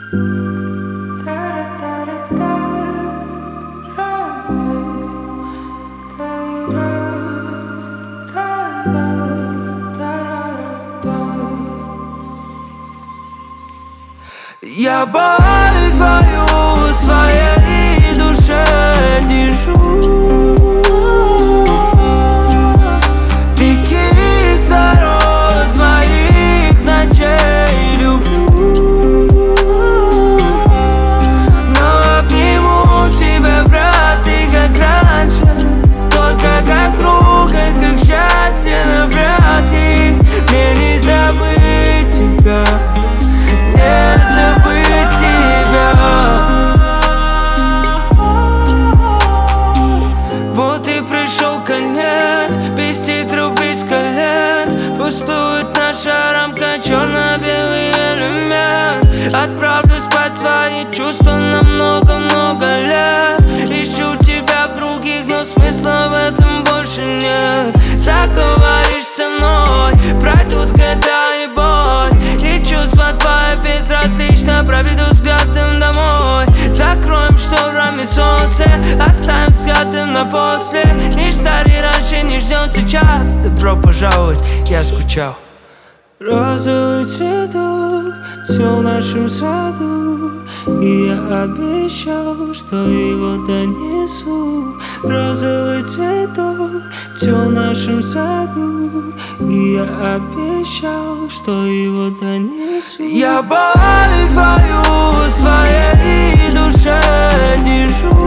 Я боль твою в своей душе держу. Ты кислород моих ночей люблю. Но обниму тебя, брат, ты как раньше, только как друга, как счастье навряд ли. Мне не забыть тебя, не забыть тебя. Вот и пришел конец, без титров, без колец. Пустует наша рамка, черно-белый элемент. Отправлю спать свои чувства на много-много лет. Ищу тебя в других, но смысла в этом больше нет. Заговоришь со мной, пройдут года и боль, и чувства твои безразлично, проведу взглядом домой. Закроем шторами солнце, оставим взглядом на после. Не ждали раньше, не ждем сейчас. Добро пожаловать, я скучал. Розовый цветок, все в нашем саду, и я обещал, что его донесу. Розовый цветок, все в нашем саду, и я обещал, что его донесу. Я боль твою в своей душе держу.